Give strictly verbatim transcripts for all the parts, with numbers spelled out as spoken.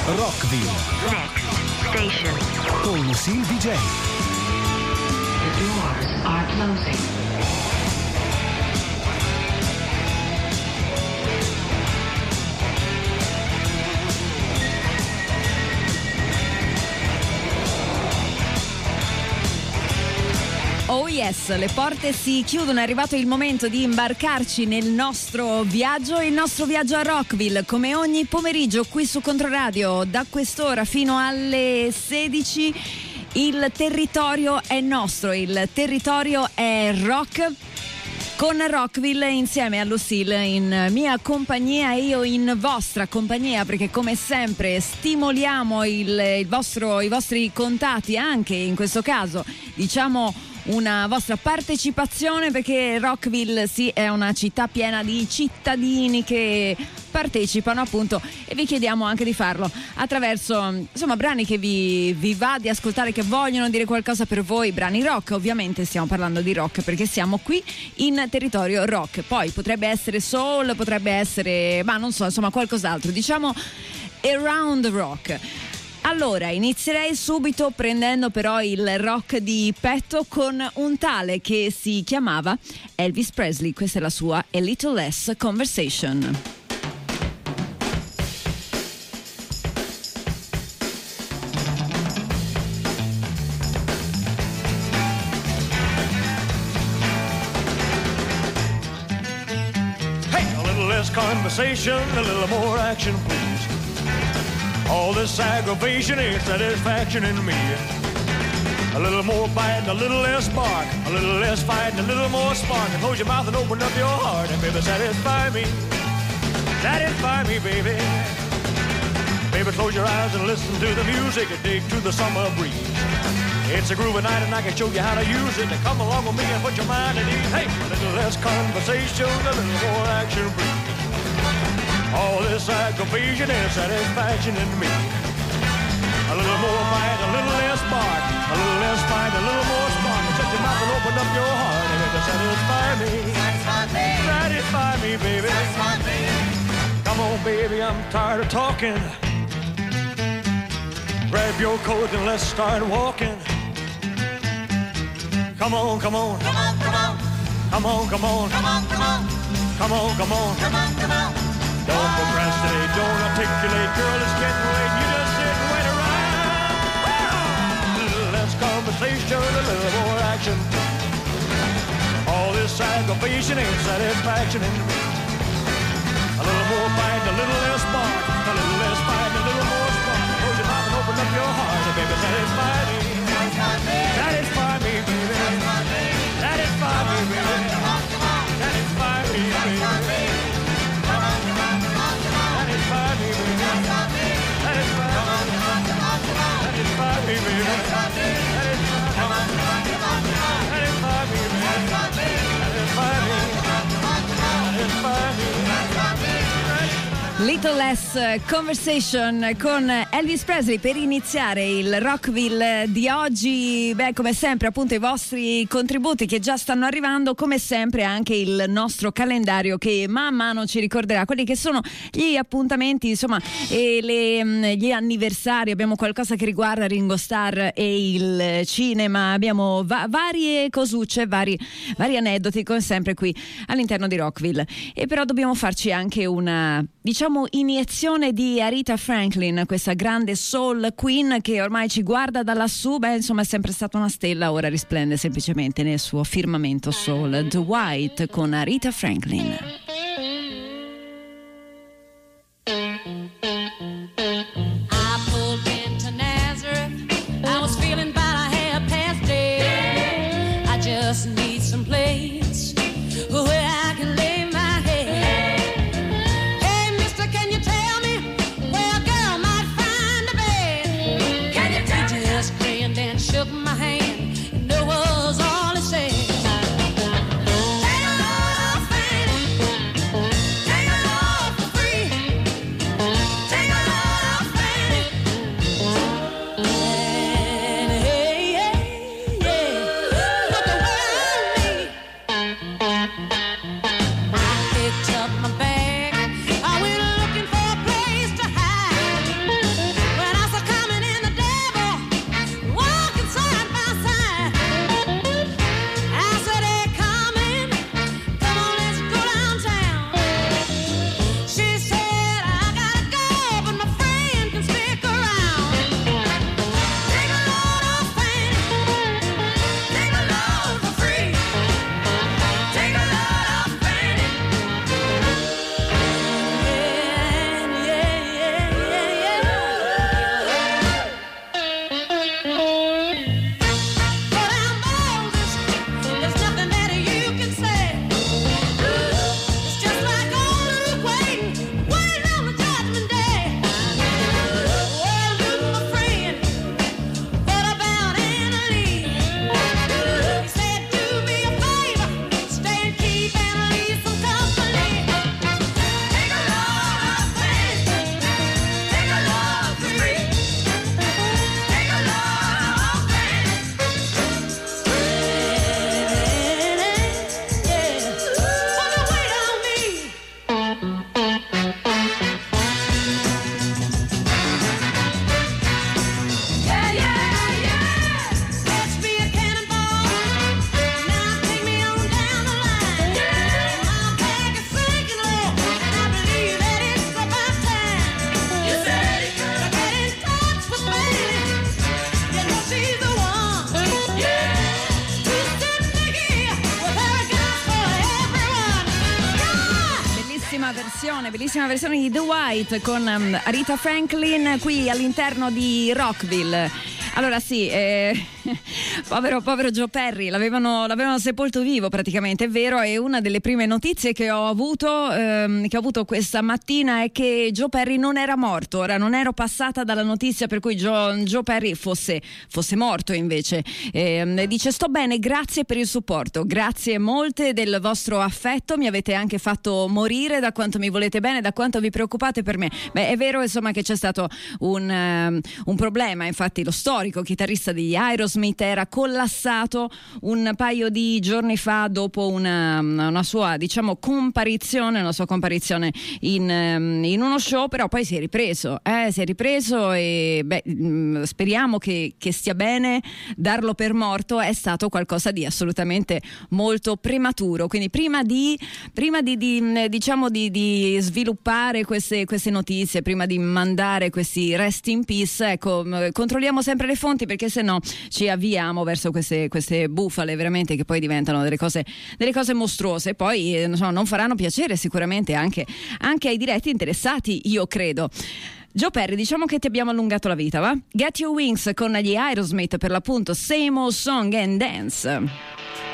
Rockville. Next station. Con Lucille D J. The doors are closing. Oh yes, le porte si chiudono, è arrivato il momento di imbarcarci nel nostro viaggio, il nostro viaggio a Rockville, come ogni pomeriggio qui su Controradio, da quest'ora fino alle sedici. Il territorio è nostro, il territorio è rock. Con Rockville insieme a Lucille in mia compagnia e io in vostra compagnia, perché come sempre stimoliamo il, il vostro, i vostri contatti, anche in questo caso diciamo una vostra partecipazione, perché Rockville sì è una città piena di cittadini che partecipano appunto, e vi chiediamo anche di farlo attraverso insomma brani che vi, vi va di ascoltare, che vogliono dire qualcosa per voi, brani rock. Ovviamente stiamo parlando di rock perché siamo qui in territorio rock, poi potrebbe essere soul, potrebbe essere ma non so, insomma qualcos'altro, diciamo around rock. Allora, inizierei subito prendendo però il rock di petto con un tale che si chiamava Elvis Presley. Questa è la sua A Little Less Conversation. Hey, a little less conversation, a little more action, please. All this aggravation ain't satisfaction in me. A little more bite, a little less bark, a little less fight, a little more spark. And close your mouth and open up your heart, and baby, satisfy me. Satisfy me, baby. Baby, close your eyes and listen to the music and dig to the summer breeze. It's a groovy night and I can show you how to use it. Come along with me and put your mind at ease. Hey, a little less conversation, a little more action, please. All this aggravation and satisfaction in me. A little more fight, a little less bark, a little less fight, a little more spark. Shut your mouth and open up your heart and it'll satisfy me. Satisfy me. Satisfy me, baby. Satisfy me. Come on, baby, I'm tired of talking. Grab your coat and let's start walking. Come on, come on. Come on, come on. Come on, come on. Come on, come on. Come on, come on. Come on, come on. Don't procrastinate, don't articulate, girl, it's getting late, you just sit and wait around. A little less conversation, a little more action. All this aggravation ain't satisfaction in me. A little more fight, a little less bark, a little less fight, a little more spark. Close your mouth and open up your heart, and baby, satisfy me. Satisfy me, baby. Satisfy me, baby. Satisfy me, baby. Little Less Conversation con Elvis Presley per iniziare il Rockville di oggi. Beh, come sempre appunto i vostri contributi che già stanno arrivando, come sempre anche il nostro calendario che man mano ci ricorderà quelli che sono gli appuntamenti, insomma, e le, gli anniversari. Abbiamo qualcosa che riguarda Ringo Starr e il cinema, abbiamo va- varie cosucce, vari, vari aneddoti come sempre qui all'interno di Rockville. E però dobbiamo farci anche una, diciamo, iniezione di Aretha Franklin, questa grande soul queen che ormai ci guarda da lassù. Beh, insomma, è sempre stata una stella, ora risplende semplicemente nel suo firmamento soul. The White con Aretha Franklin. I pulled into Nazareth. I was feeling about a half past day. I just need some place where I can lay my head. Shook my hand, and that was all he said. Take a load off, Fanny. versione, bellissima versione di The White con um, Aretha Franklin qui all'interno di Rockville. Allora sì, eh, povero, povero Joe Perry, l'avevano, l'avevano sepolto vivo praticamente, è vero, e una delle prime notizie che ho avuto ehm, che ho avuto questa mattina è che Joe Perry non era morto. Ora non ero passata dalla notizia per cui Joe, Joe Perry fosse, fosse morto invece. Eh, dice: sto bene, grazie per il supporto, grazie molte del vostro affetto, mi avete anche fatto morire da quanto mi volete bene, da quanto vi preoccupate per me. Beh, è vero insomma che c'è stato un, um, un problema, infatti lo storico chitarrista di Aerosmith era collassato un paio di giorni fa dopo una, una sua diciamo comparizione una sua comparizione in, in uno show, però poi si è ripreso eh, si è ripreso e beh, speriamo che, che stia bene. Darlo per morto è stato qualcosa di assolutamente molto prematuro, quindi prima di prima di, di diciamo di, di sviluppare queste, queste notizie, prima di mandare questi rest in peace, ecco, controlliamo sempre le fonti, perché se no ci avviamo verso queste, queste bufale veramente che poi diventano delle cose, delle cose mostruose. Poi eh, non, so, non faranno piacere sicuramente anche, anche ai diretti interessati, io credo. Joe Perry, diciamo che ti abbiamo allungato la vita, va? Get Your Wings con gli Aerosmith, per l'appunto Same Old Song and Dance.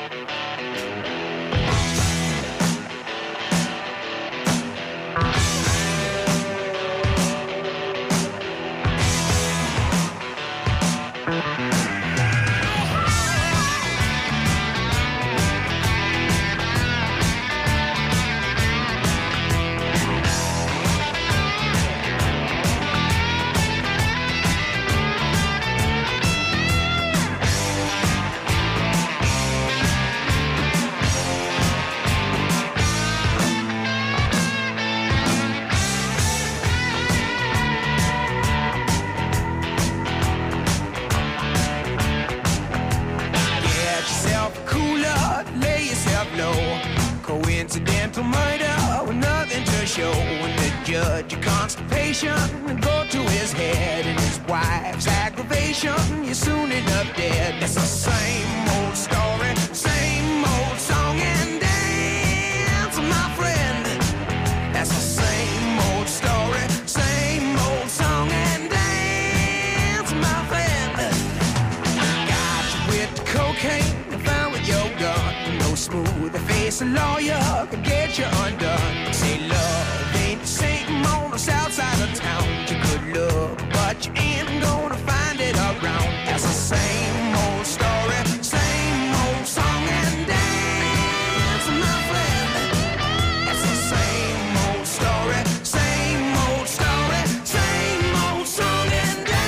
Coincidental murder with nothing to show. When the judge of constipation go to his head, and his wife's aggravation, you're soon enough dead. It's the same old story, same old song and dance, my friend. That's the same old story, same old song and dance, my friend. Got you with the cocaine, found with your gun. No smooth face a lawyer could get you undone. Say love ain't the same on the south side of town. You could look, but you ain't gonna find it around. That's the same old story, same old song and dance, my friend. That's the same old story, same old story, same old song and dance.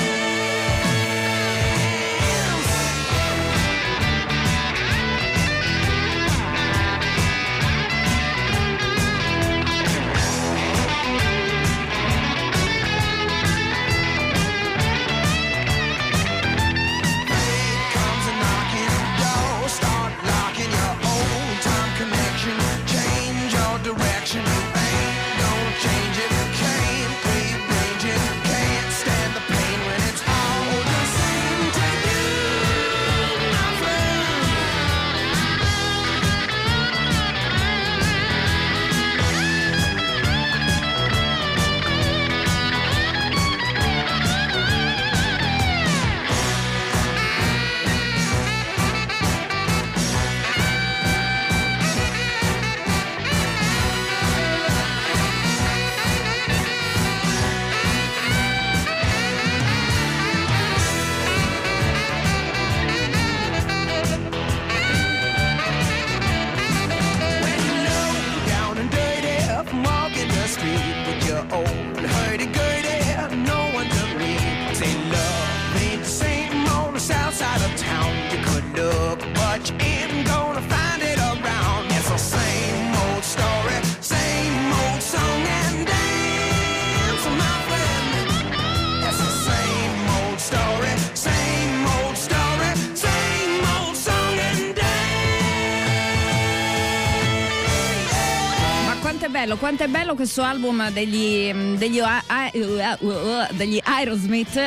bello, quanto è bello questo album degli degli, degli Aerosmith.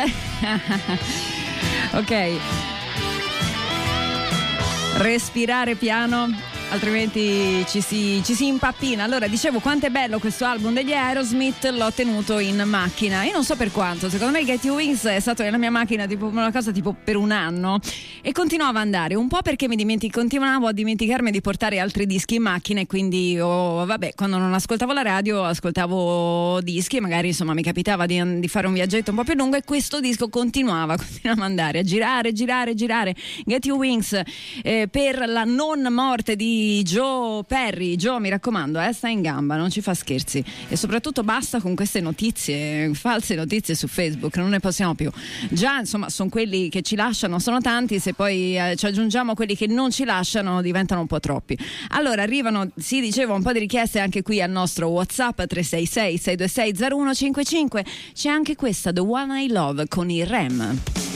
Ok, respirare piano. altrimenti ci si, ci si impappina. Allora, dicevo, quanto è bello questo album degli Aerosmith, l'ho tenuto in macchina. Io non so per quanto, secondo me Get You Wings è stato nella mia macchina tipo una cosa tipo per un anno e continuava ad andare, un po' perché mi dimentico, continuavo a dimenticarmi di portare altri dischi in macchina e quindi oh, vabbè, quando non ascoltavo la radio ascoltavo dischi e magari insomma mi capitava di, di fare un viaggetto un po' più lungo e questo disco continuava, continuava ad andare, a girare, girare, girare. Get You Wings eh, per la non morte di Joe Perry. Joe, mi raccomando, eh, sta in gamba, non ci fa scherzi e soprattutto basta con queste notizie, false notizie su Facebook, non ne possiamo più. Già insomma sono quelli che ci lasciano, sono tanti, se poi eh, ci aggiungiamo quelli che non ci lasciano diventano un po' troppi. Allora arrivano, si diceva, un po' di richieste anche qui al nostro WhatsApp tre sei sei sei due sei zero uno cinque cinque. C'è anche questa, The One I Love con i Rem.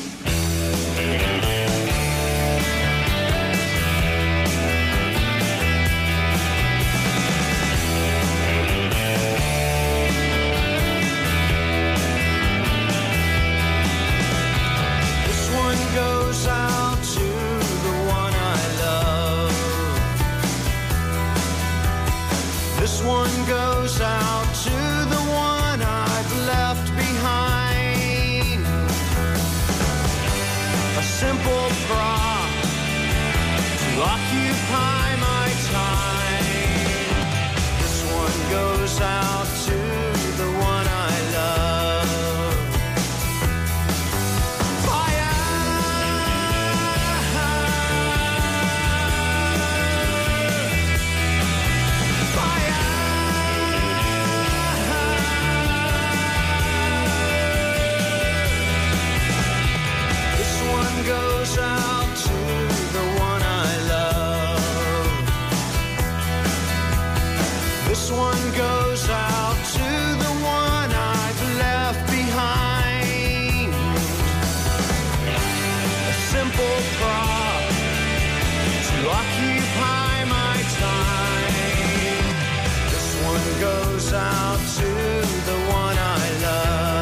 This one goes out to the one I've left behind. A simple prop to occupy my time. This one goes out to the one I love. Goes out to the one I love. This one goes out to the one I've left behind. A simple prop to occupy my time. This one goes out to the one I love.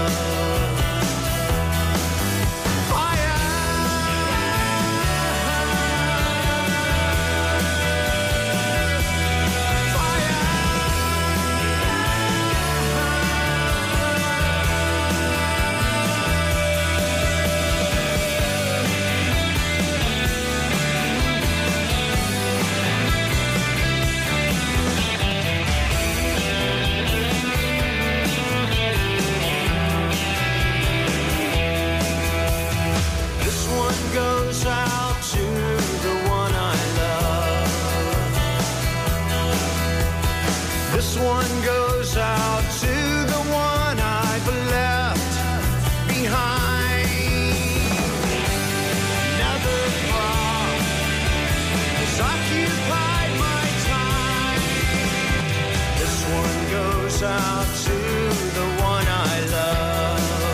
Goes out to the one I love. This one goes out to the one I've left behind. Another prop has occupied my time. This one goes out to the one I love.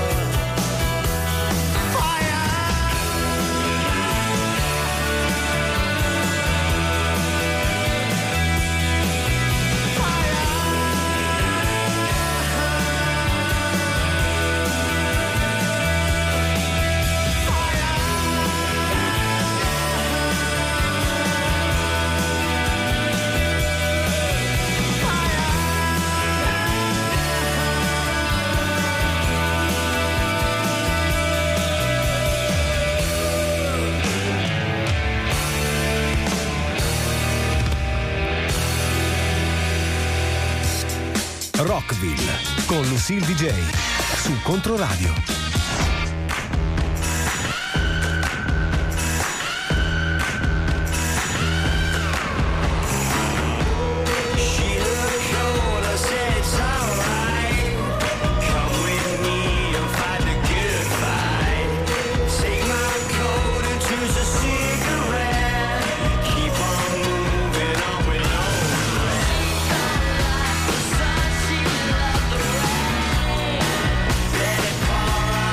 Rockville con Lucille D J su Controradio. Let it pour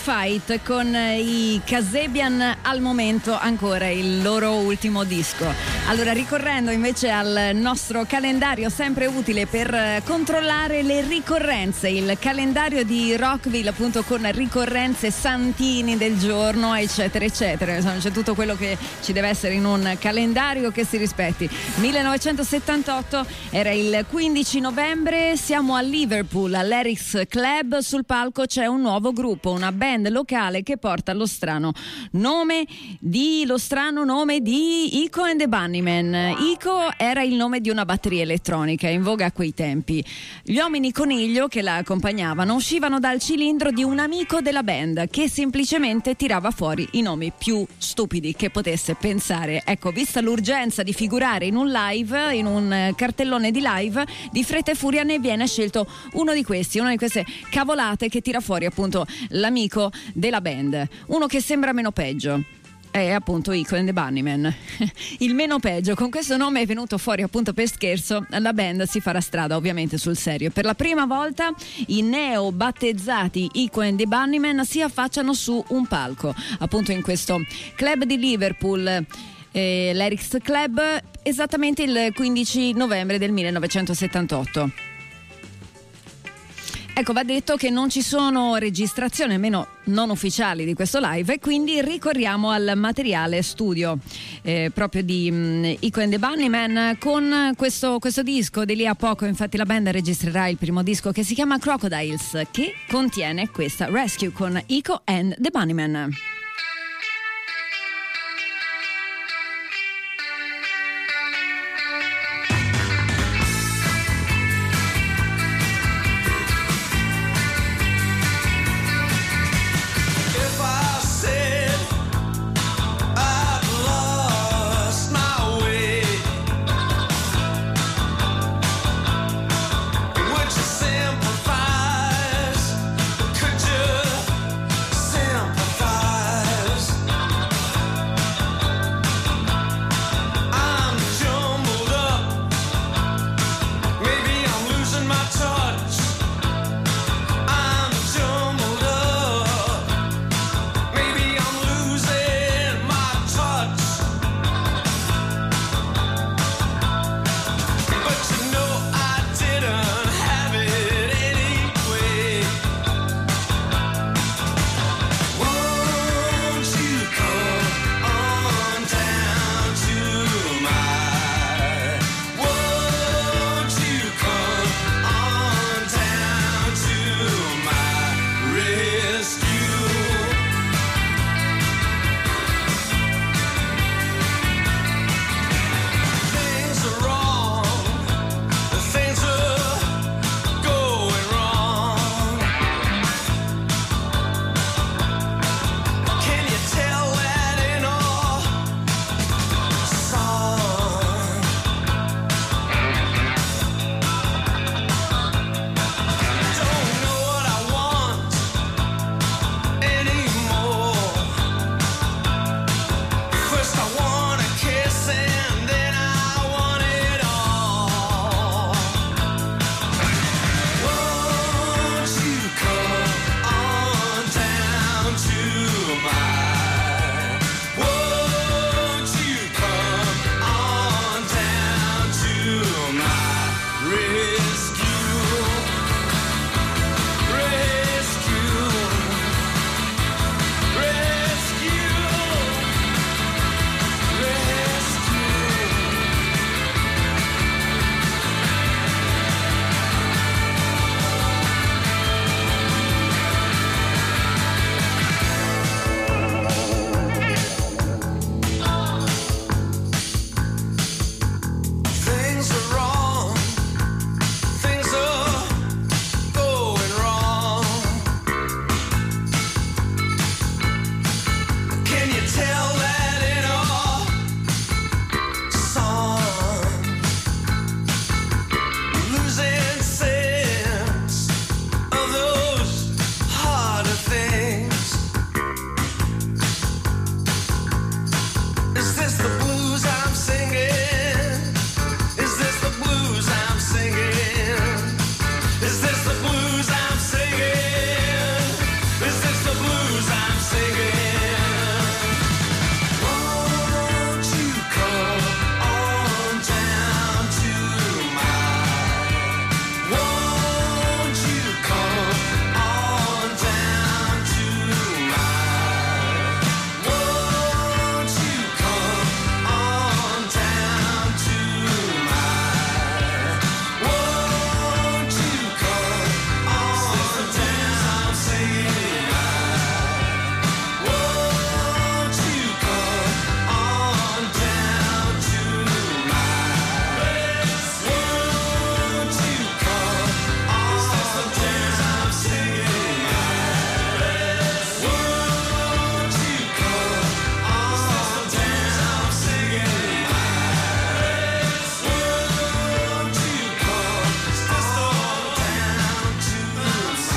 Fight con i Kasabian, al momento ancora il loro ultimo disco. Allora, ricorrendo invece al nostro calendario sempre utile per controllare le ricorrenze, il calendario di Rockville appunto con ricorrenze, santini del giorno eccetera eccetera, insomma c'è tutto quello che ci deve essere in un calendario che si rispetti. millenovecentosettantotto era il quindici novembre, siamo a Liverpool all'Eric's Club, sul palco c'è un nuovo gruppo, una band locale che porta lo strano nome di lo strano nome di Ico and the Bunnymen. Ico era il nome di una batteria elettronica in voga a quei tempi. Gli uomini coniglio che la accompagnavano uscivano dal cilindro di un amico della band che semplicemente tirava fuori i nomi più stupidi che potesse pensare. Ecco, vista l'urgenza di figurare in un live, in un cartellone di live, di fretta e furia ne viene scelto uno di questi, una di queste cavolate che tira fuori appunto l'amico della band, uno che sembra meno peggio. È appunto Ico and the Bunnymen. Il meno peggio, con questo nome è venuto fuori appunto per scherzo. La band si farà strada ovviamente sul serio. Per la prima volta i neo battezzati Ico and the Bunnymen si affacciano su un palco, appunto in questo club di Liverpool, eh, l'Eric's Club, esattamente il quindici novembre del millenovecentosettantotto. Ecco, va detto che non ci sono registrazioni, almeno non ufficiali, di questo live, e quindi ricorriamo al materiale studio eh, proprio di um, Ico and the Bunnymen con questo, questo disco. Di lì a poco infatti la band registrerà il primo disco che si chiama Crocodiles, che contiene questa Rescue con Ico and the Bunnymen. Simplify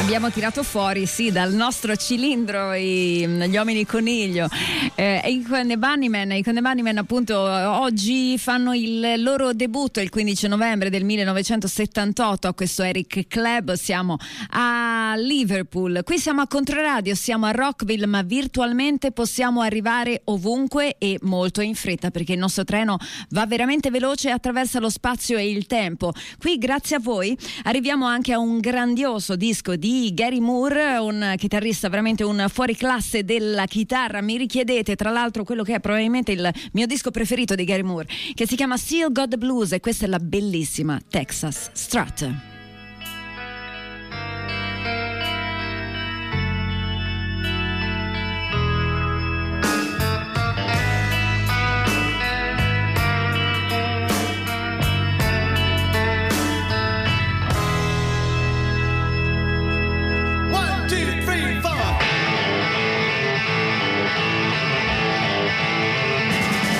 Abbiamo tirato fuori, sì, dal nostro cilindro i, gli uomini coniglio. Eh, i Con the Bunnymen, i Con the Bunnymen appunto oggi fanno il loro debutto il quindici novembre del millenovecentosettantotto a questo Eric Club. Siamo a Liverpool, qui siamo a Controradio, siamo a Rockville, ma virtualmente possiamo arrivare ovunque e molto in fretta, perché il nostro treno va veramente veloce e attraversa lo spazio e il tempo. Qui grazie a voi arriviamo anche a un grandioso disco di Gary Moore, un chitarrista veramente un fuoriclasse della chitarra. Mi richiedete tra l'altro quello che è probabilmente il mio disco preferito di Gary Moore, che si chiama Still Got the Blues, e questa è la bellissima Texas Strut.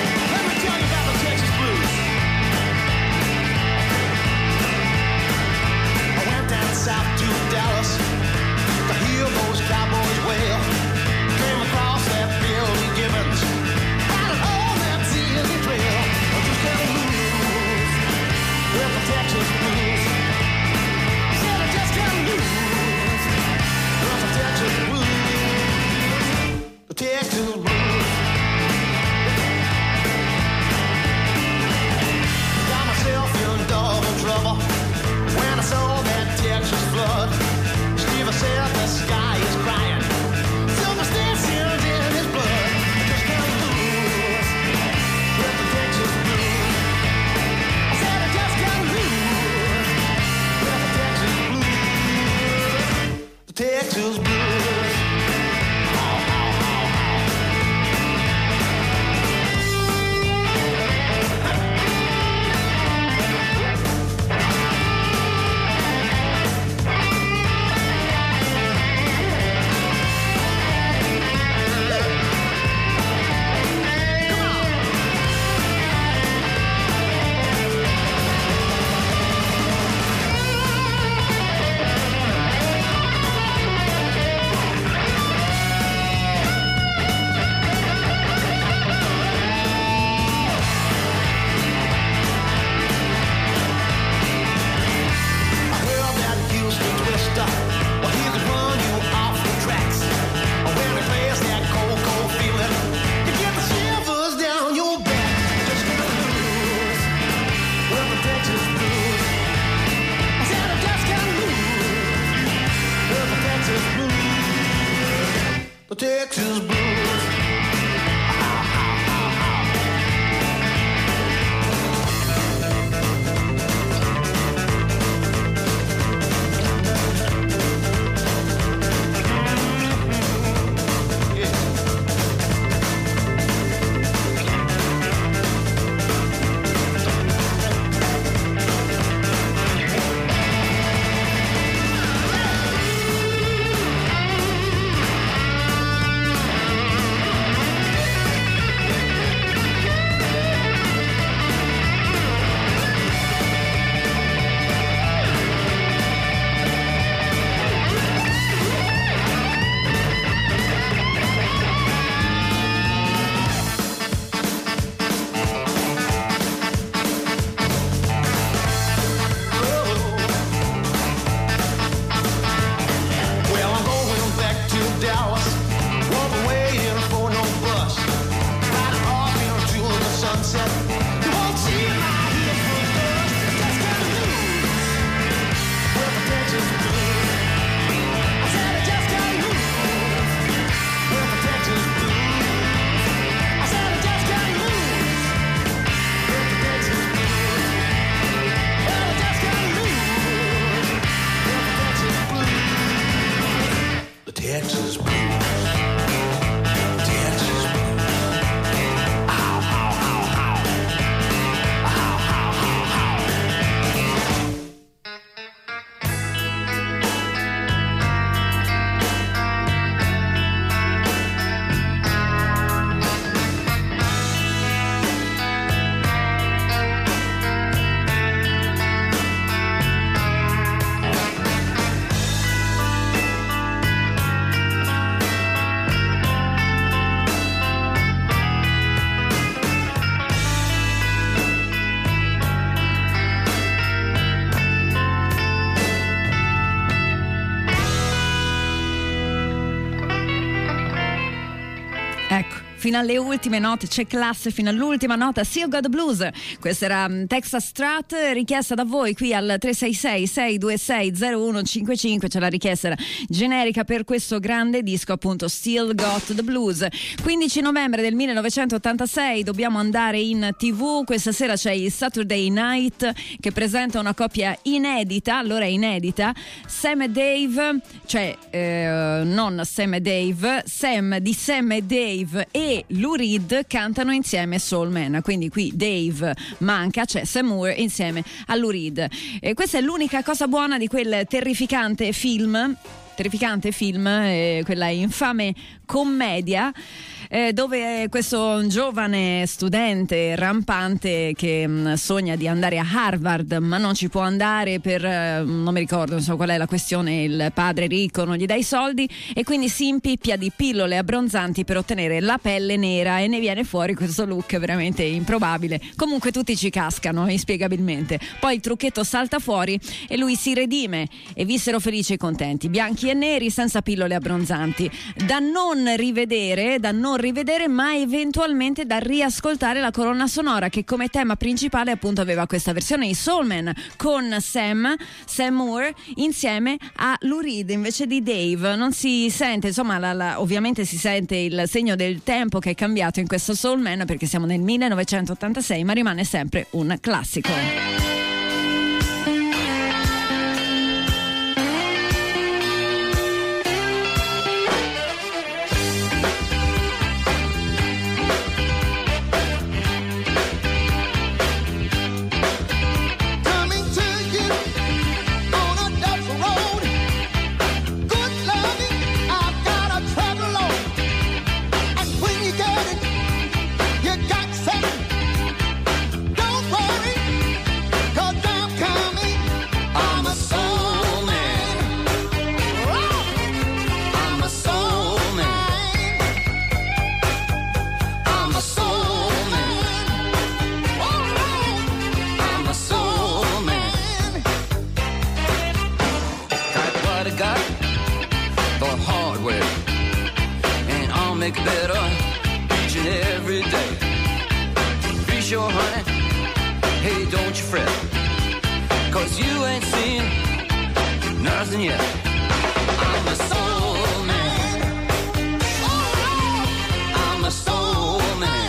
Texas blues. fino alle ultime note, c'è classe fino all'ultima nota. Sea God Blues, questa era Texas Strat, richiesta da voi qui al tre sei sei sei due sei zero uno cinque cinque. C'è la richiesta generica per questo grande disco, appunto Still Got the Blues. Quindici novembre del millenovecentottantasei, dobbiamo andare in tv. Questa sera c'è il Saturday Night che presenta una coppia inedita, allora è inedita, Sam e Dave, cioè eh, non Sam e Dave, Sam di Sam e Dave e Lou Reed cantano insieme Soul Man, quindi qui Dave manca, c'è Sam Moore insieme a Lou Reed. E questa è l'unica cosa buona di quel terrificante film terrificante film, eh, quella infame commedia eh, dove questo giovane studente rampante che mh, sogna di andare a Harvard ma non ci può andare per eh, non mi ricordo, non so qual è la questione, il padre ricco non gli dà i soldi e quindi si impippia di pillole abbronzanti per ottenere la pelle nera e ne viene fuori questo look veramente improbabile. Comunque tutti ci cascano inspiegabilmente, poi il trucchetto salta fuori e lui si redime e vissero felici e contenti, bianchi e neri senza pillole abbronzanti, da non rivedere da non rivedere ma eventualmente da riascoltare la colonna sonora che come tema principale appunto aveva questa versione di Soul Man con Sam Sam Moore insieme a Lou Reed invece di Dave. Non si sente, insomma la, la, ovviamente si sente il segno del tempo che è cambiato in questo Soul Man perché siamo nel millenovecentottantasei ma rimane sempre un classico. Make better each and every day. Be sure, honey, hey, don't you fret, cause you ain't seen nothing yet. I'm a soul man. I'm a soul man.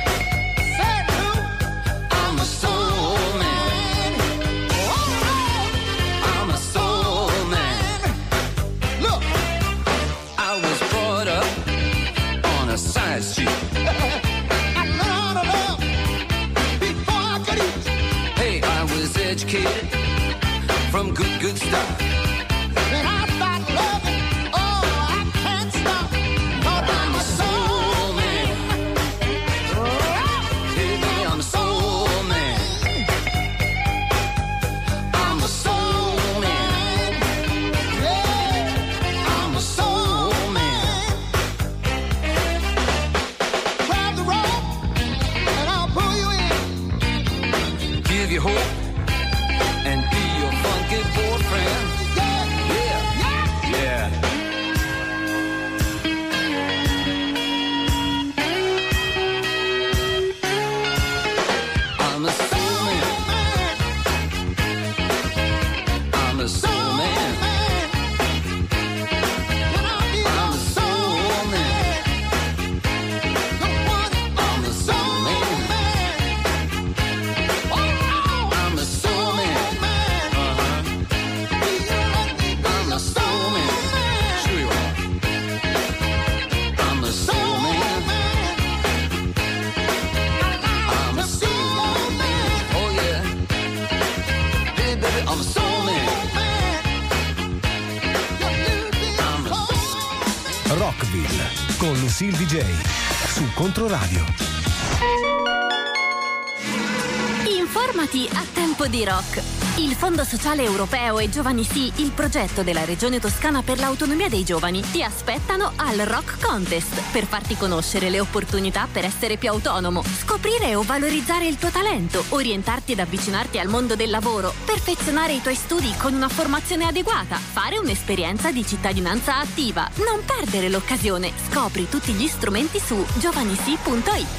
I'm a soul man. I'm a soul man. Look, I was brought up on a side street. I learned to love before I could eat. Hey, I was educated from good, good stuff. When I start loving, oh, I can't stop. But I'm a soul man. Hey, baby, I'm a soul man. I'm a soul man. Yeah, I'm a soul man. Grab the rope and I'll pull you in. Give you hope and be your funky boyfriend. Yeah, yeah, yeah. I'm a soul man. I'm a soul man. I'm a soul man. I'm a soul man. I'm a soul man. Uh-huh. I'm a soul man. Sure you are. I'm a soul man. I'm a soul man. Oh yeah. Hey baby, I'm a soul man. I'm a soul man. Rockville con Lucille D J su Controradio. In Informati a Tempo di Rock. Il Fondo Sociale Europeo e Giovani Sì, il progetto della Regione Toscana per l'autonomia dei giovani, ti aspettano al Rock Contest per farti conoscere le opportunità per essere più autonomo, scoprire o valorizzare il tuo talento, orientarti ed avvicinarti al mondo del lavoro, perfezionare i tuoi studi con una formazione adeguata, fare un'esperienza di cittadinanza attiva. Non perdere l'occasione. Scopri tutti gli strumenti su giovanisi punto it.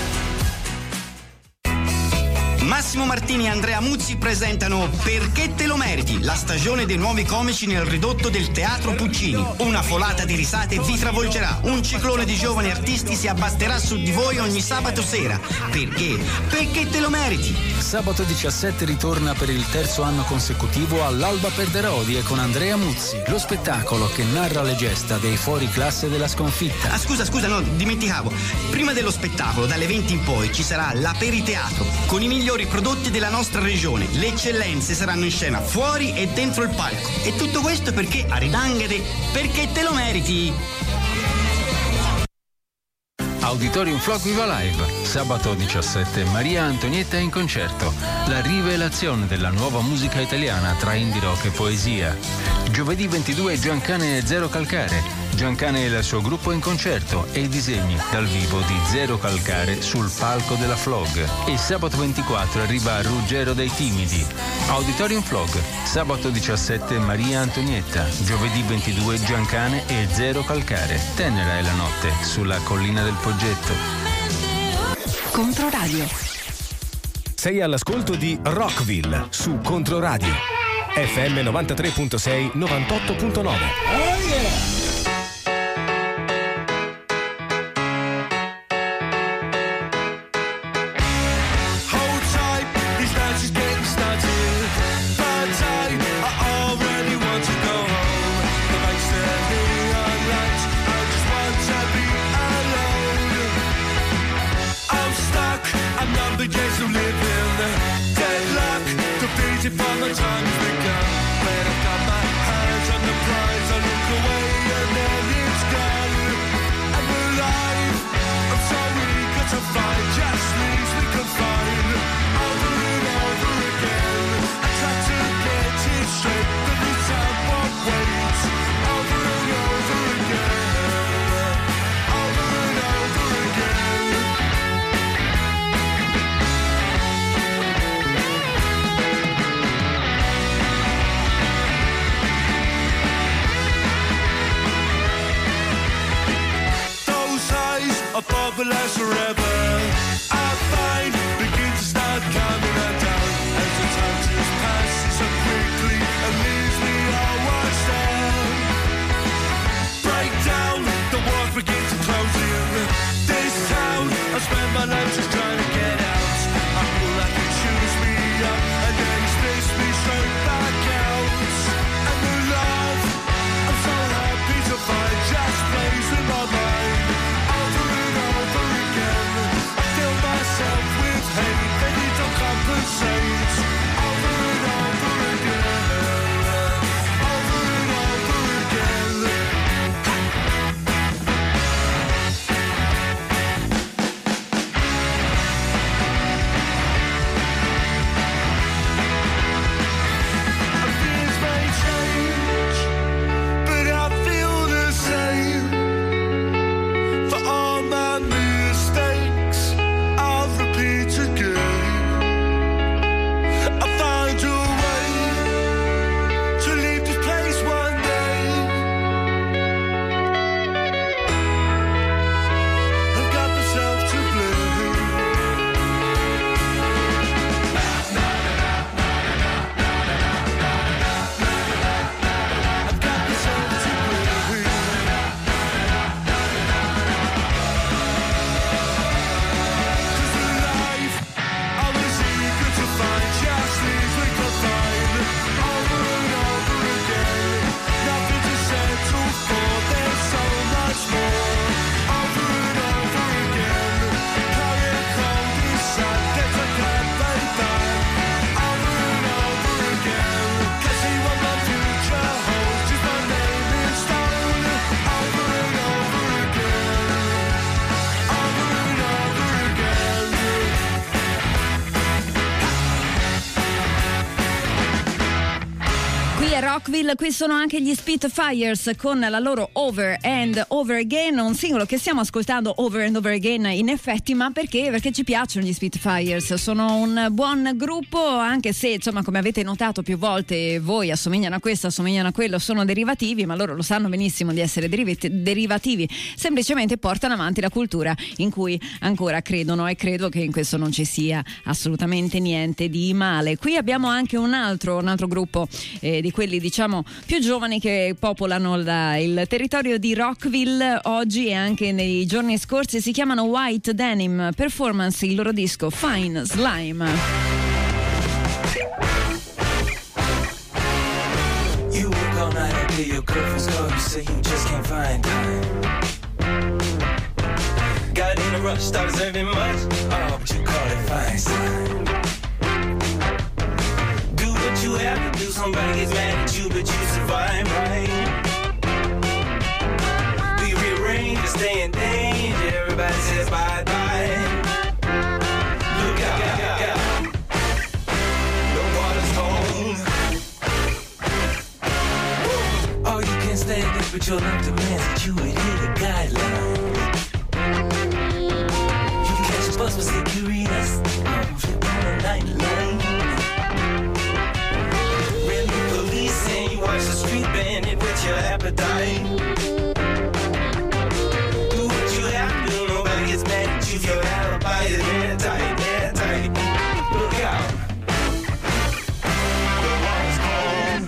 Massimo Martini e Andrea Muzzi presentano Perché te lo meriti, la stagione dei nuovi comici nel ridotto del Teatro Puccini. Una folata di risate vi travolgerà. Un ciclone di giovani artisti si abbatterà su di voi ogni sabato sera. Perché? Perché te lo meriti. Sabato diciassette ritorna per il terzo anno consecutivo all'Alba per Derodi e con Andrea Muzzi, lo spettacolo che narra le gesta dei fuori classe della sconfitta. Ah, scusa, scusa, no, dimenticavo. Prima dello spettacolo, dalle venti in poi, ci sarà l'aperiteatro con i migliori prodotti della nostra regione. Le eccellenze saranno in scena fuori e dentro il palco. E tutto questo perché Aridanghere, perché te lo meriti. Auditorium Flock Viva Live, sabato diciassette, Maria Antonietta in concerto, la rivelazione della nuova musica italiana tra indie rock e poesia. Giovedì ventidue Giancane e Zero Calcare, Giancane e il suo gruppo in concerto e i disegni dal vivo di Zero Calcare sul palco della Flog. E sabato ventiquattro arriva Ruggero dei Timidi. Auditorium Flog, sabato diciassette Maria Antonietta, giovedì ventidue Giancane e Zero Calcare. Tenera è la notte sulla collina del Poggetto. Controradio. Sei all'ascolto di Rockville su Controradio. F M novantatré virgola sei, novantotto virgola nove. Oh yeah! For my time has begun. When I've got my hands on the prize, I look away and then it's gone. I'm alive, I'm so eager to fight, just leaves me confined. Over and over again, I try to get it straight, but the time won't wait. Over and over again, over and over again. A bubble lasts forever. I find begin to start coming undone as the time just passes so quickly and leaves me all washed out. Break down, the walls begin to close in. This town, I spend my life just trying to get out. I feel like it chews me up and then it spits me straight back out. And the love I'm so happy to find just plays in my mind. Over and over again, I feel Rockville, qui sono anche gli Spitfires con la loro Over and Over Again, un singolo che stiamo ascoltando over and over again in effetti, ma perché? Perché ci piacciono gli Spitfires, sono un buon gruppo, anche se insomma come avete notato più volte voi assomigliano a questo, assomigliano a quello, sono derivativi, ma loro lo sanno benissimo di essere deriv- derivativi, semplicemente portano avanti la cultura in cui ancora credono e credo che in questo non ci sia assolutamente niente di male. Qui abbiamo anche un altro, un altro gruppo eh, di quelli diciamo più giovani che popolano la, il territorio di Rockville oggi e anche nei giorni scorsi, si chiamano White Denim Performance, il loro disco Fine Slime. You work all night until your girlfriend's call, you say you just can't find time. Got in a rush, start deserving much, oh, but you call it fine slime. Do what you have to do, somebody gets mad at you, but you survive, right? We rearrange to stay in danger, everybody says bye-bye. Look out, look out. The water's cold. Oh, you can't stand it, but your love demands that you would hit a guideline. You can catch a bus with securitas, oh, flip on a nightline. Red the police and you watch the street band, it whets your appetite. Do what you have to do, nobody gets mad at you if your alibi is airtight, airtight. Look out. The water's cold.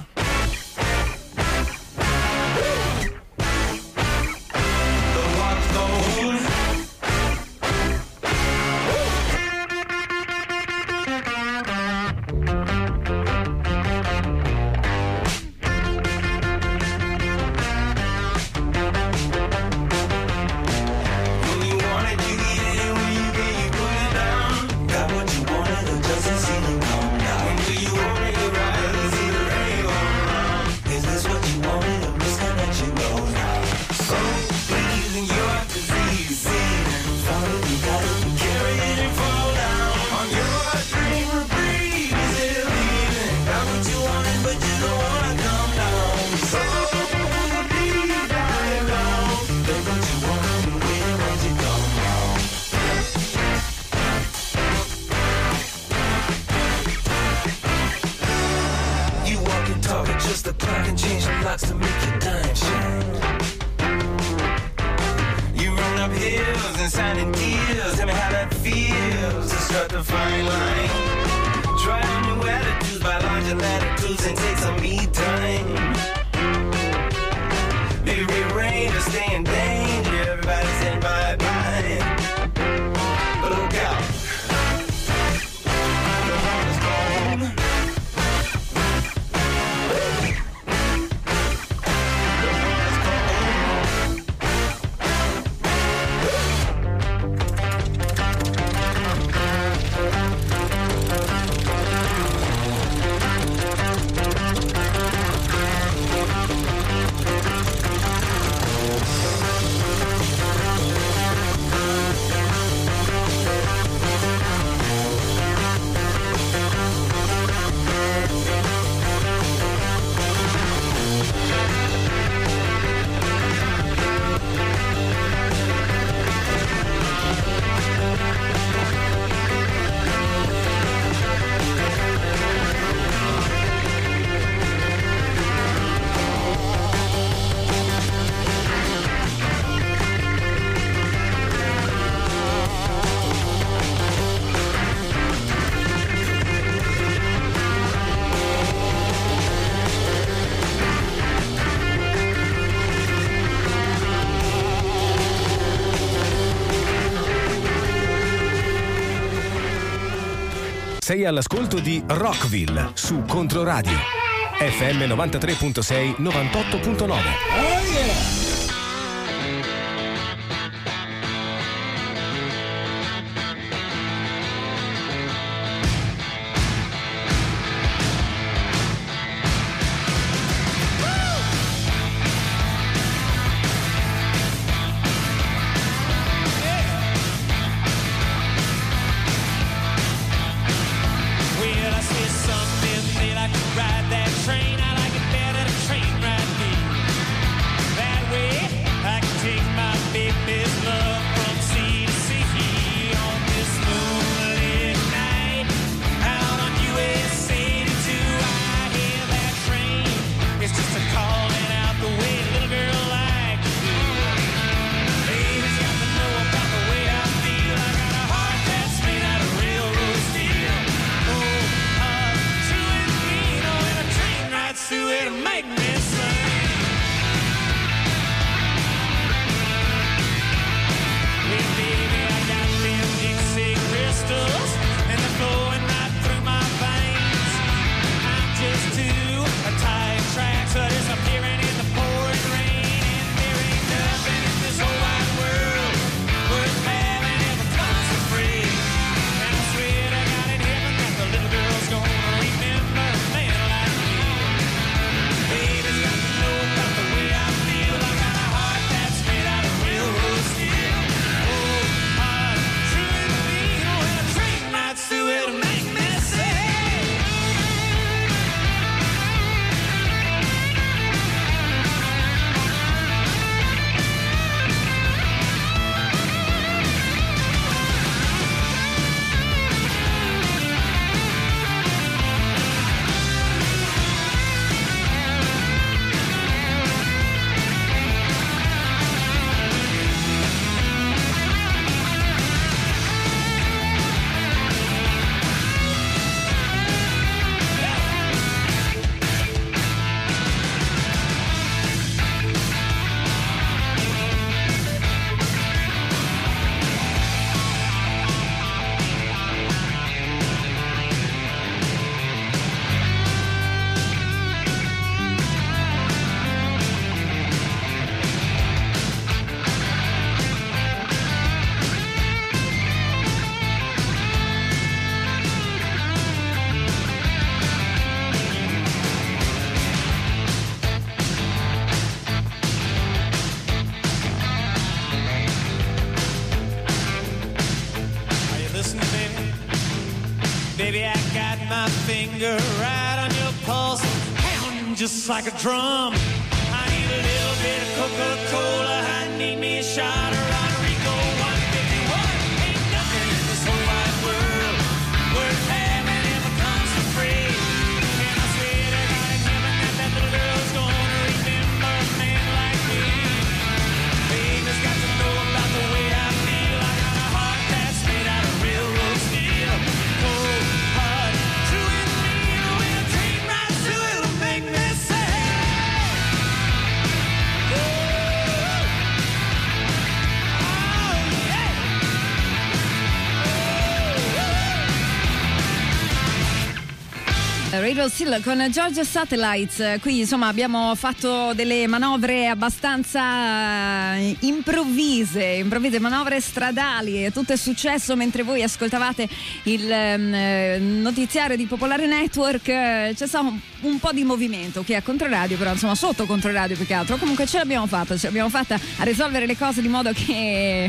The water's cold. When you want it, you get it, and when you get, you put it down. Got what you wanted, or doesn't seem to come down. When do you want it, you ride it, see the rain go around. Is this what you wanted, or misconnection goes now? So please, and your disease, see, follow you got it, carry it and fall down. On your dream, breathe, still leaving. Got what you wanted, but you don't wanna come down. So please, die alone. Look what you wanted, and where won't you go wrong? You walk and talk, adjust the clock and change the locks to make your time shine. You run up hills and signing deals. Tell me how that feels to start the fine line. Try on new attitudes by larger latitudes and take some me time. Be rearranged to stay in danger. Everybody saying bye bye. But look out. The water's cold. Sei all'ascolto di Rockville su Controradio F M novantatré virgola sei, novantotto virgola nove. Oh yeah! Well, I see something that I could ride that train. I like it better finger right on your pulse, pounding just like a drum. I need a little bit of Coca-Cola, I need me a shot of Rodrigo one fifty-one. Ain't nothing in this whole wide world worth having if it comes for free. And I swear to God in heaven that that little girl's gonna remember a man like me. Baby's got to know about the way I feel. I got a heart that's made out of railroad steel. Cold, hard, true and real. When I take right to it, it'll make me say, Radio Still con Georgia Satellites. Qui insomma abbiamo fatto delle manovre abbastanza improvvise, improvvise manovre stradali, e tutto è successo mentre voi ascoltavate il eh, notiziario di Popolare Network. C'è stato un, un po' di movimento qui a Controradio, però insomma sotto Controradio più che altro. Comunque ce l'abbiamo fatta, ce l'abbiamo fatta a risolvere le cose di modo che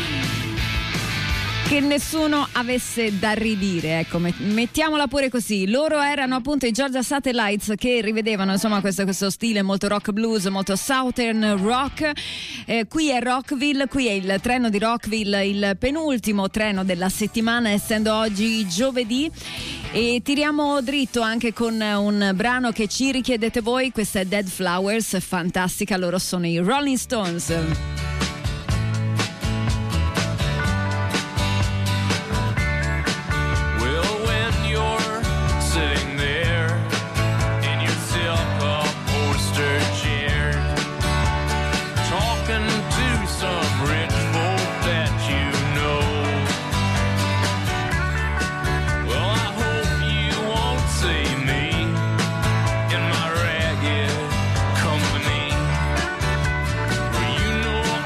che nessuno avesse da ridire, ecco, mettiamola pure così. Loro erano appunto i Georgia Satellites, che rivedevano insomma questo, questo stile molto rock blues, molto southern rock. Eh, qui è Rockville, qui è il treno di Rockville, il penultimo treno della settimana, essendo oggi giovedì, e tiriamo dritto anche con un brano che ci richiedete voi. Questa è Dead Flowers, fantastica, loro sono i Rolling Stones. Company, well, you know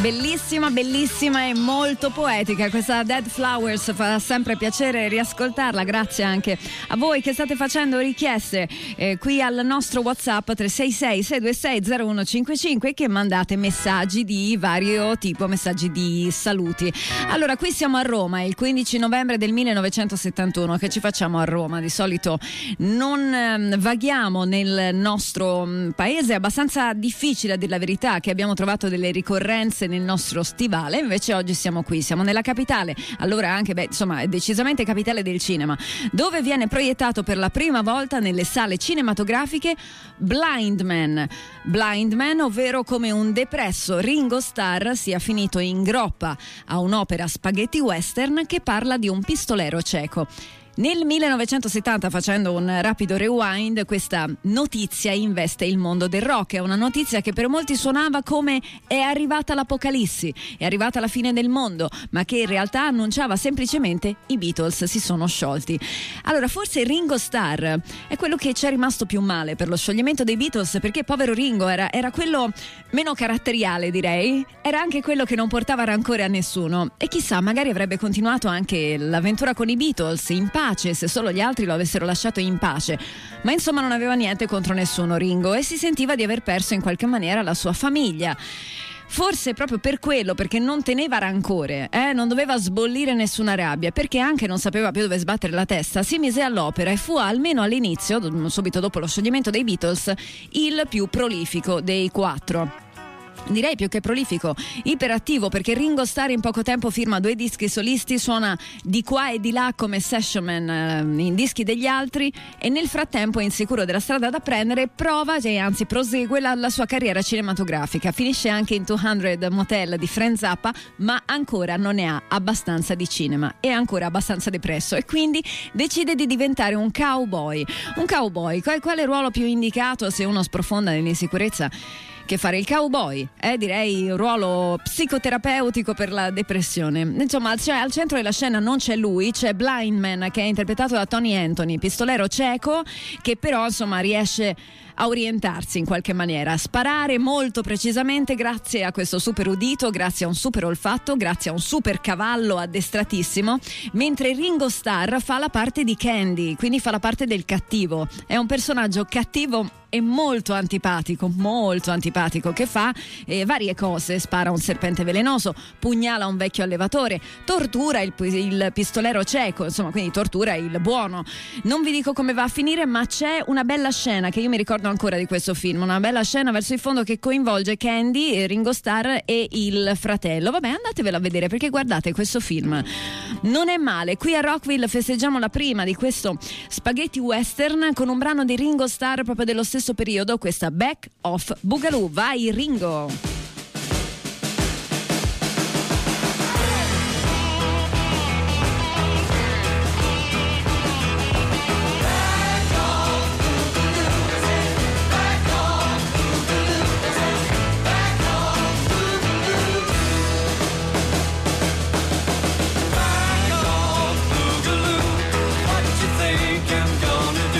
Bellissima, bellissima e molto poetica questa Dead Flowers, fa sempre piacere riascoltarla. Grazie anche a voi che state facendo richieste eh, qui al nostro WhatsApp tre sei sei sei due sei zero uno cinque cinque, che mandate messaggi di vario tipo, messaggi di saluti. Allora, qui siamo a Roma, il quindici novembre del millenovecentosettantuno. Che ci facciamo a Roma? Di solito non eh, vaghiamo nel nostro mh, paese, è abbastanza difficile a dire la verità, che abbiamo trovato delle ricorrenze nel nostro stivale, invece oggi siamo qui, siamo nella capitale, allora anche, beh, insomma, è decisamente capitale del cinema, dove viene proiettato per la prima volta nelle sale cinematografiche Blind Man. Blind Man, ovvero come un depresso Ringo Starr sia finito in groppa a un'opera spaghetti western che parla di un pistolero cieco. Nel millenovecentosettanta, facendo un rapido rewind, questa notizia investe il mondo del rock. È una notizia che per molti suonava come è arrivata l'apocalissi, è arrivata la fine del mondo, ma che in realtà annunciava semplicemente i Beatles si sono sciolti. Allora, forse Ringo Starr è quello che ci è rimasto più male per lo scioglimento dei Beatles, perché povero Ringo era, era quello meno caratteriale, direi, era anche quello che non portava rancore a nessuno, e chissà, magari avrebbe continuato anche l'avventura con i Beatles in pace, se solo gli altri lo avessero lasciato in pace. Ma insomma non aveva niente contro nessuno Ringo, e si sentiva di aver perso in qualche maniera la sua famiglia. Forse proprio per quello, perché non teneva rancore, eh? non doveva sbollire nessuna rabbia, perché anche non sapeva più dove sbattere la testa, si mise all'opera e fu, almeno all'inizio, subito dopo lo scioglimento dei Beatles, il più prolifico dei quattro. Direi più che prolifico, iperattivo, perché Ringo Starr in poco tempo firma due dischi solisti, suona di qua e di là come session man in dischi degli altri, e nel frattempo, insicuro della strada da prendere, prova, cioè, anzi prosegue la, la sua carriera cinematografica. Finisce anche in duecento Motel di Frank Zappa, ma ancora non ne ha abbastanza di cinema, è ancora abbastanza depresso, e quindi decide di diventare un cowboy. Un cowboy, qual, quale ruolo più indicato, se uno sprofonda nell'insicurezza, che fare il cowboy? Eh, direi un ruolo psicoterapeutico per la depressione. Insomma, cioè, al centro della scena non c'è lui, c'è Blind Man, che è interpretato da Tony Anthony, pistolero cieco, che però insomma riesce a orientarsi in qualche maniera, a sparare molto precisamente grazie a questo super udito, grazie a un super olfatto, grazie a un super cavallo addestratissimo, mentre Ringo Starr fa la parte di Candy, quindi fa la parte del cattivo. È un personaggio cattivo e molto antipatico, molto antipatico, che fa eh, varie cose: spara un serpente velenoso, pugnala un vecchio allevatore, tortura il, il pistolero cieco, insomma, quindi tortura il buono. Non vi dico come va a finire, ma c'è una bella scena che io mi ricordo ancora di questo film, una bella scena verso il fondo che coinvolge Candy, Ringo Starr e il fratello. Vabbè, andatevelo a vedere, perché guardate, questo film non è male. Qui a Rockville festeggiamo la prima di questo spaghetti western con un brano di Ringo Starr proprio dello stesso periodo, questa Back of Boogaloo. Vai Ringo!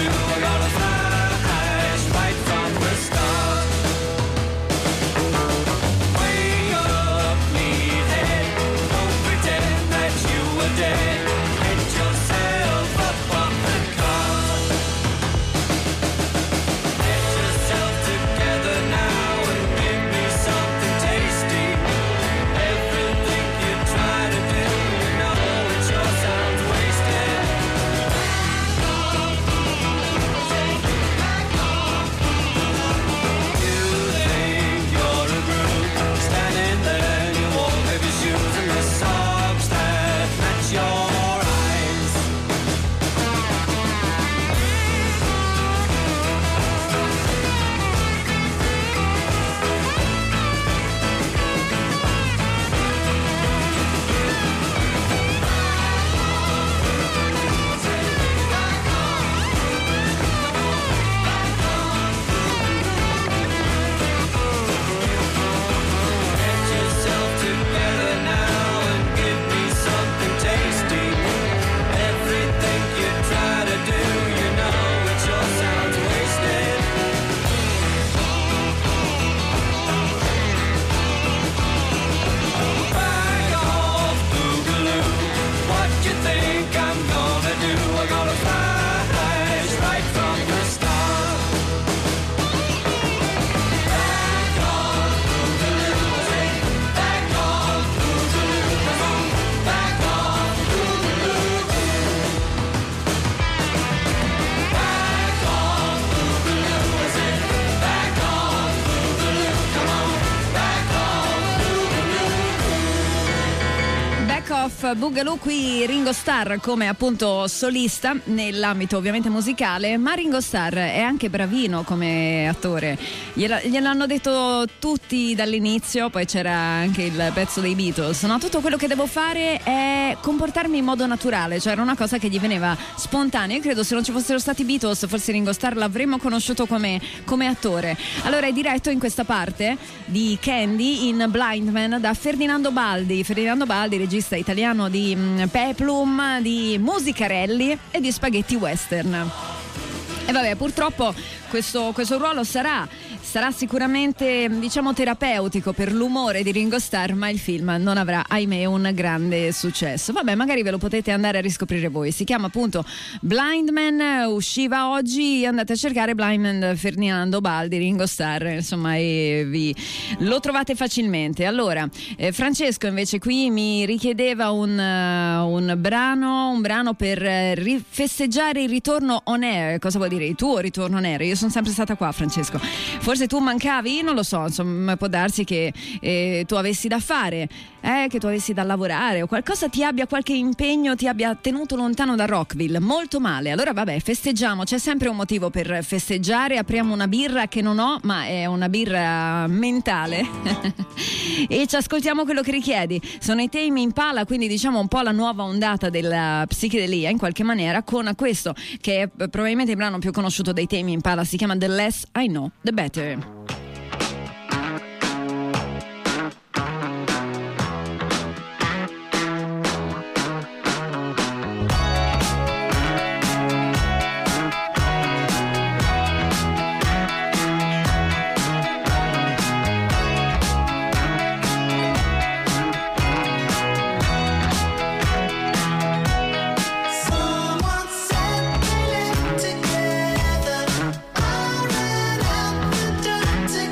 Right from the start. Life Boogaloo, qui Ringo Starr come appunto solista nell'ambito ovviamente musicale, ma Ringo Starr è anche bravino come attore, Gliela, gliel'hanno detto tutti dall'inizio, poi c'era anche il pezzo dei Beatles, no? Tutto quello che devo fare è comportarmi in modo naturale, cioè era una cosa che gli veniva spontanea. Io credo se non ci fossero stati i Beatles forse Ringo Starr l'avremmo conosciuto come, come attore. Allora è diretto in questa parte di Candy in Blind Man da Ferdinando Baldi. Ferdinando Baldi, regista italiano di mh, Peplum, di Musicarelli e di Spaghetti Western. E vabbè, purtroppo questo, questo ruolo sarà, sarà sicuramente, diciamo, terapeutico per l'umore di Ringo Starr, ma il film non avrà, ahimè, un grande successo. Vabbè, magari ve lo potete andare a riscoprire voi. Si chiama appunto Blind Man, usciva oggi, andate a cercare Blind Man Ferdinando Baldi, Ringo Starr, insomma, e vi lo trovate facilmente. Allora, eh, Francesco invece qui mi richiedeva un, uh, un brano, un brano per uh, festeggiare il ritorno on air. Cosa vuol dire il tuo ritorno on air? Io sono sempre stata qua, Francesco. Forse tu mancavi, non lo so, insomma, può darsi che eh, tu avessi da fare, eh, che tu avessi da lavorare o qualcosa ti abbia, qualche impegno ti abbia tenuto lontano da Rockville, molto male. Allora vabbè, festeggiamo, c'è sempre un motivo per festeggiare, apriamo una birra che non ho, ma è una birra mentale e ci ascoltiamo quello che richiedi. Sono i Tame Impala, quindi diciamo un po' la nuova ondata della psichedelia in qualche maniera, con questo che è probabilmente il brano più conosciuto dei Tame Impala, si chiama The Less I Know The Better. Someone said we live together. I ran out the door.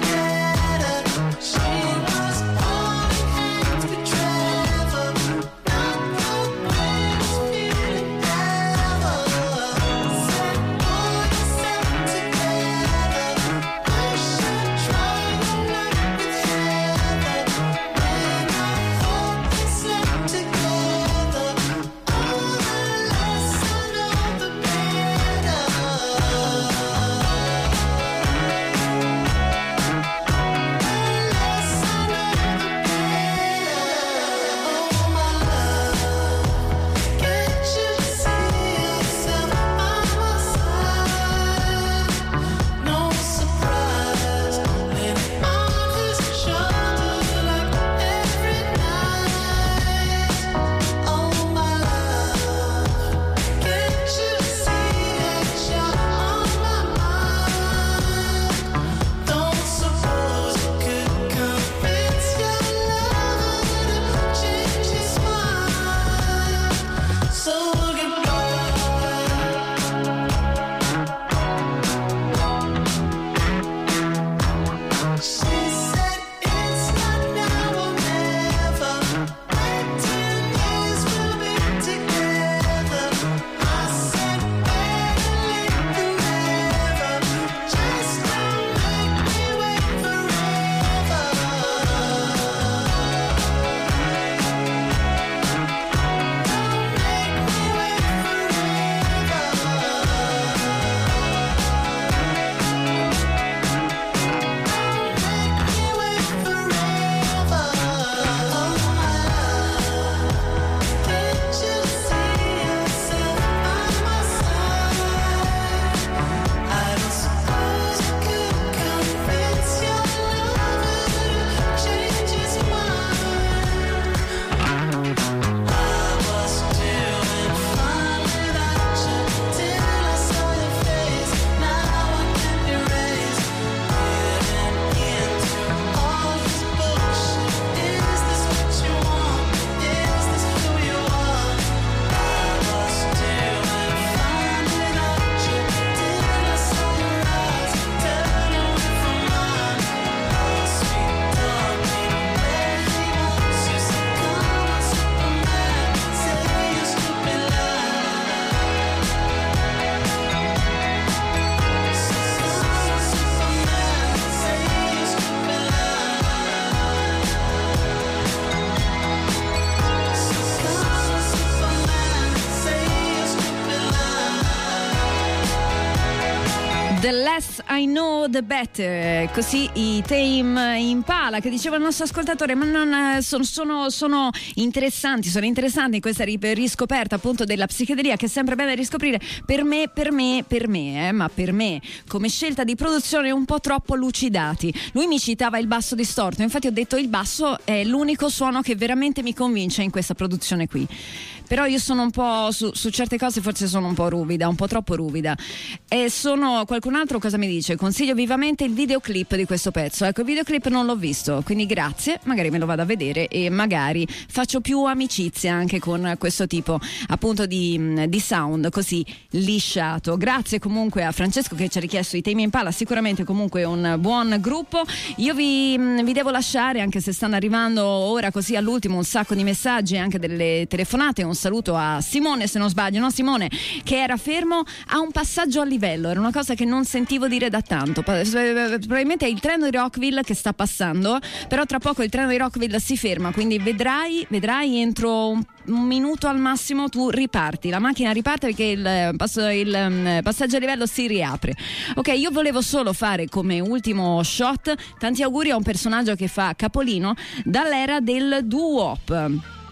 Less I Know the Better, così i Tame Impala, che diceva il nostro ascoltatore, ma non sono, sono, sono interessanti, sono interessanti in questa riscoperta appunto della psichedelia, che è sempre bene riscoprire. Per me, per me, per me, eh, ma per me come scelta di produzione un po' troppo lucidati. Lui mi citava il basso distorto, infatti ho detto il basso è l'unico suono che veramente mi convince in questa produzione qui. Però io sono un po' su, su certe cose forse sono un po' ruvida, un po' troppo ruvida. E sono qualcun altro cosa mi dice? Consiglio vivamente il videoclip di questo pezzo. Ecco, il videoclip non l'ho visto, quindi grazie, magari me lo vado a vedere e magari faccio più amicizia anche con questo tipo appunto di, di sound così lisciato. Grazie comunque a Francesco che ci ha richiesto i Tame Impala, sicuramente comunque un buon gruppo. Io vi, vi devo lasciare, anche se stanno arrivando ora così all'ultimo un sacco di messaggi, anche delle telefonate. Un saluto a Simone, se non sbaglio, no Simone, che era fermo a un passaggio a livello, era una cosa che non sentivo dire da tanto. Probabilmente è il treno di Rockville che sta passando, però tra poco il treno di Rockville si ferma, quindi vedrai, vedrai entro un, un minuto al massimo tu riparti, la macchina riparte perché il, passo, il passaggio a livello si riapre. Ok, io volevo solo fare come ultimo shot tanti auguri a un personaggio che fa capolino dall'era del doo-wop.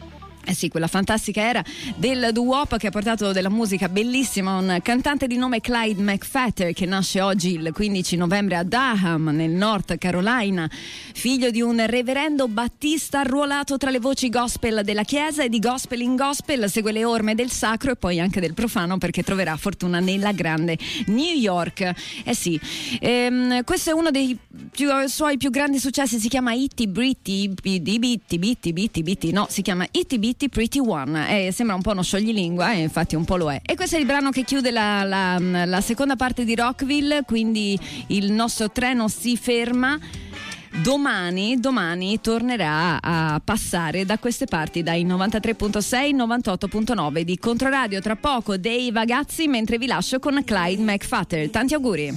Eh sì, quella fantastica era del doo-wop che ha portato della musica bellissima, un cantante di nome Clyde McPhatter che nasce oggi il quindici novembre a Durham nel North Carolina, figlio di un reverendo battista arruolato tra le voci gospel della chiesa, e di gospel in gospel segue le orme del sacro e poi anche del profano, perché troverà fortuna nella grande New York. Eh sì, ehm, questo è uno dei più, suoi più grandi successi, si chiama Itty Bitty Bitty Bitty Bitty Bitty Bitty no, si chiama Itty Bitty Pretty One, eh, sembra un po' uno scioglilingua e eh, infatti un po' lo è. E questo è il brano che chiude la, la, la seconda parte di Rockville, quindi il nostro treno si ferma. Domani, domani tornerà a passare da queste parti, dai novantatré virgola sei novantotto virgola nove di Controradio. Tra poco dei ragazzi, mentre vi lascio con Clyde McPhatter. Tanti auguri.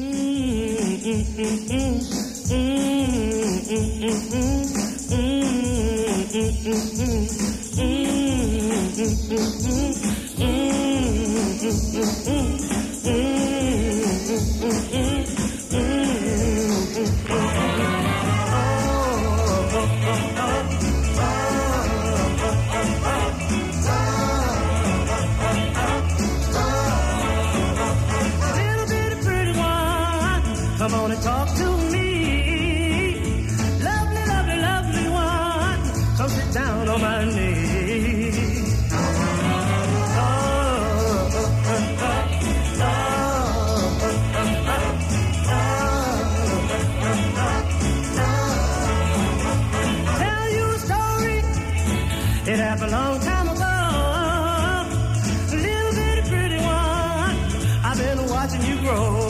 Come on and talk to me. Lovely, lovely, lovely one. Come sit down on my knee. Oh, oh, oh, oh, oh, oh. Tell you a story. It happened a long time ago. Little bitty pretty one. I've been watching you grow.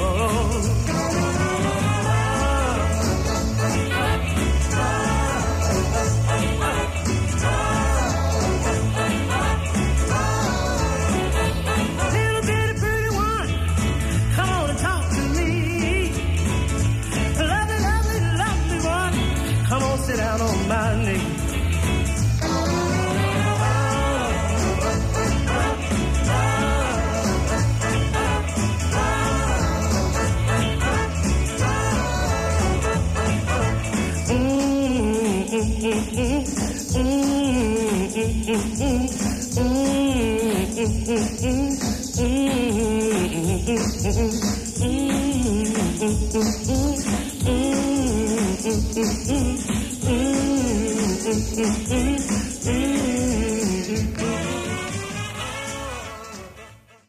Sit down on my knee. Mm-hmm.